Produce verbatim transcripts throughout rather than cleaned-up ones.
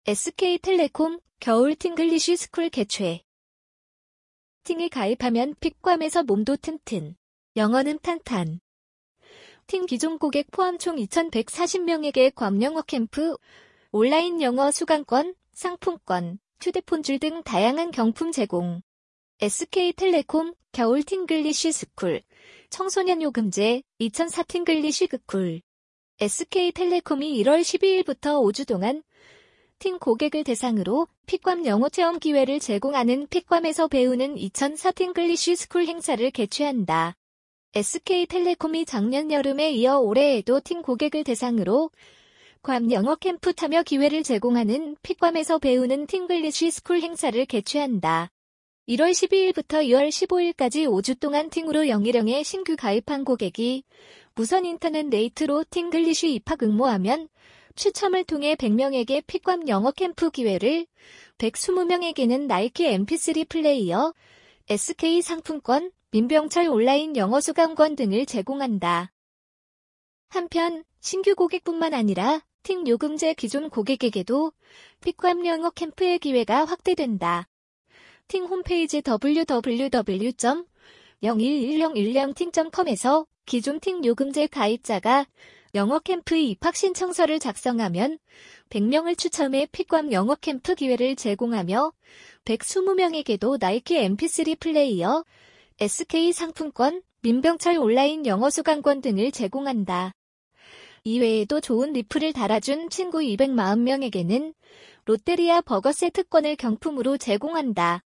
에스케이텔레콤 겨울 팅글리쉬 스쿨 개최. 팅에 가입하면 픽감에서 몸도 튼튼, 영어는 탄탄. 팅 기존 고객 포함 총 이천백사십 명에게 괌 영어 캠프, 온라인 영어 수강권, 상품권, 휴대폰 줄 등 다양한 경품 제공. 에스케이텔레콤 겨울 팅글리쉬 스쿨, 청소년 요금제 이천사 팅글리쉬 그쿨. 에스케이텔레콤이 일월 십이일부터 오 주 동안 팅 고객을 대상으로 픽감 영어 체험 기회를 제공하는 픽감에서 배우는 이천사 팅글리쉬 스쿨 행사를 개최한다. 에스케이텔레콤이 작년 여름에 이어 올해에도 팅 고객을 대상으로 괌 영어 캠프 참여 기회를 제공하는 픽감에서 배우는 팅글리쉬 스쿨 행사를 개최한다. 일월 십이일부터 이월 십오일까지 오 주 동안 팅으로 영일영에 신규 가입한 고객이 무선 인터넷 레이트로 팅글리쉬 입학 응모하면 추첨을 통해 백 명에게 픽감 영어 캠프 기회를, 백이십 명에게는 나이키 엠피쓰리 플레이어, 에스케이 상품권, 민병철 온라인 영어 수강권 등을 제공한다. 한편 신규 고객뿐만 아니라 팅 요금제 기존 고객에게도 픽감 영어 캠프의 기회가 확대된다. 팅 홈페이지 더블유 더블유 더블유 점 영일일영일영 팅 점 컴에서 기존 팅 요금제 가입자가 영어 캠프 입학 신청서를 작성하면 백 명을 추첨해 픽감 영어 캠프 기회를 제공하며 백이십 명에게도 나이키 엠피쓰리 플레이어, 에스케이 상품권, 민병철 온라인 영어 수강권 등을 제공한다. 이외에도 좋은 리플을 달아준 친구 이백사십 명에게는 롯데리아 버거 세트권을 경품으로 제공한다.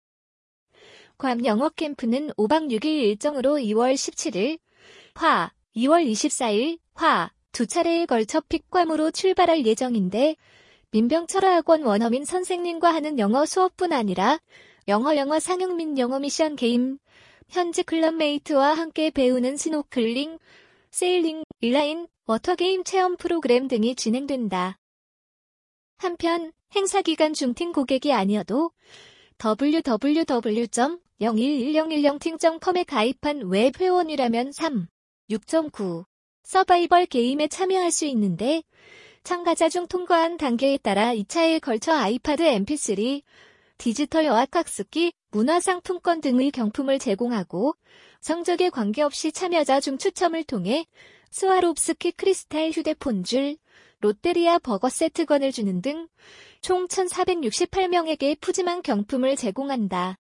괌 영어 캠프는 오박 육일 일정으로 이월 십칠일, 화, 이월 이십사일, 화, 두 차례에 걸쳐 픽감으로 출발할 예정인데 민병철 학원 원어민 선생님과 하는 영어 수업뿐 아니라 영어 영어 상영 및 영어 미션 게임, 현지 클럽메이트와 함께 배우는 스노클링, 세일링, 인라인, 워터게임 체험 프로그램 등이 진행된다. 한편 행사 기간 중 팅 고객이 아니어도 더블유 더블유 더블유 점 영일일영일영 팅 점 컴에 가입한 웹 회원이라면 삼, 육 점 구 서바이벌 게임에 참여할 수 있는데 참가자 중 통과한 단계에 따라 이 차에 걸쳐 아이파드 엠피쓰리, 디지털 어학학습기, 문화상품권 등의 경품을 제공하고 성적에 관계없이 참여자 중 추첨을 통해 스와롭스키 크리스탈 휴대폰 줄, 롯데리아 버거 세트권을 주는 등 총 천사백육십팔 명에게 푸짐한 경품을 제공한다.